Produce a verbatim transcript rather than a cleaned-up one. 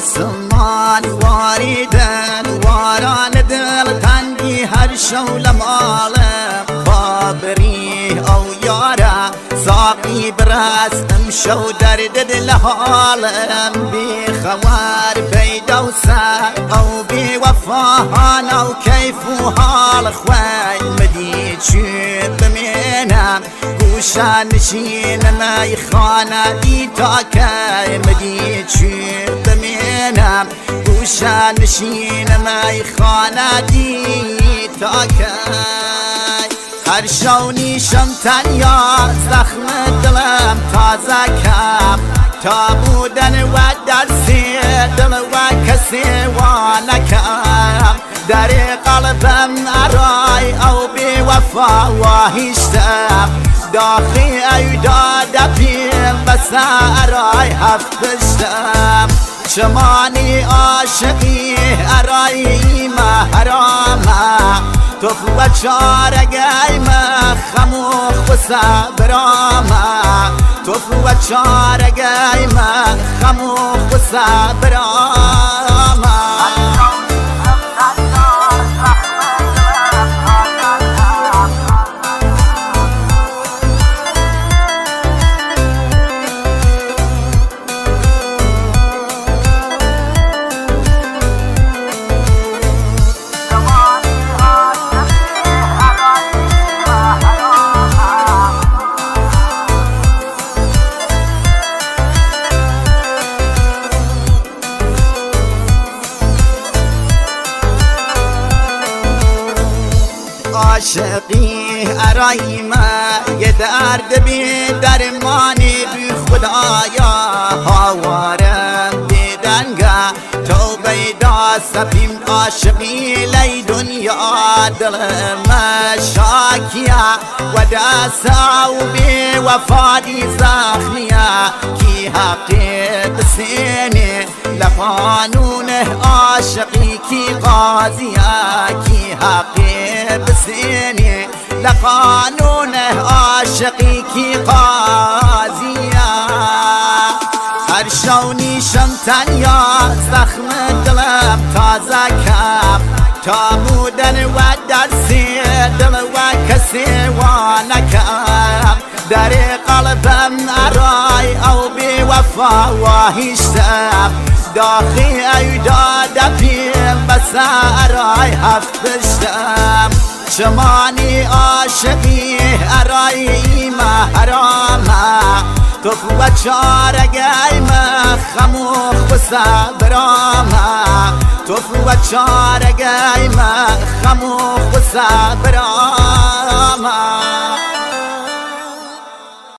آسمان واریدن واران دل تنگی هر شو لمالم خابری او یارا ساقی برس امشو درد دل حالم بی خوار بیدا و سر او بی وفاهان او کیف و حال خوی مدی چی بمینم گوشان نشین نای خانه ای تاکی مدی چی بمینم گوشان نشین نای خانه ای تاکی هر شو نیشم تنیا زخم دلم تازه کم تا بودن و درسی دل و کسی و نکم در قلبم ارای او بی وفا و هیشتم داخلی ای داده پیل بس ارای هفتشتم شمانی عاشقی ارای محرامه تو و چارگی مخموخ و صبرامه تو و چارگی مخموخ و صبرامه عاشقی ارایمه یه درد بی درمانی بی خدایا هاوارم دیدنگه تو بیدا سپیم عاشقی لی دنیا دلم شاکیه و دستا و بی وفادی زخمیه کی حقی بسینه لقانون عاشقی کی قاضیه کی حقی بسینه لقانون عاشقی کی قاضیه هر شو نیشم تنیا زخم دلم تازه کم تا بودن و درسی دل و کسی و نکم در قلبم ارای او بی وفا و هیشتم داخلی ای داده پیل بس ارای هفتشتم شمانی عاشقی ارای محرامه تو و چارگی مخموخ و صبرامه تو و چارگی مخموخ و صبرامه